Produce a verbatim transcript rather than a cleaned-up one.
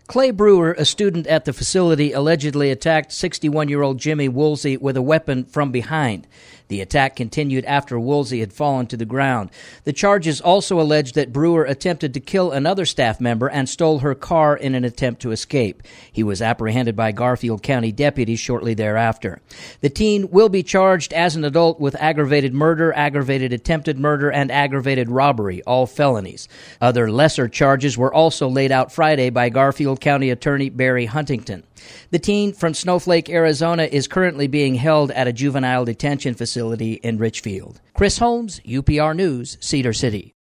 Clay Brewer, a student at the facility, allegedly attacked sixty-one-year-old Jimmy Woolsey with a weapon from behind. The attack continued after Woolsey had fallen to the ground. The charges also allege that Brewer attempted to kill another staff member and stole her car in an attempt to escape. He was apprehended by Garfield County deputies shortly thereafter. The teen will be charged as an adult with aggravated murder, aggravated attempted murder, and aggravated robbery, all felonies. Other lesser charges were also laid out Friday by Garfield County Attorney Barry Huntington. The teen from Snowflake, Arizona, is currently being held at a juvenile detention facility in Richfield. Chris Holmes, U P R News, Cedar City.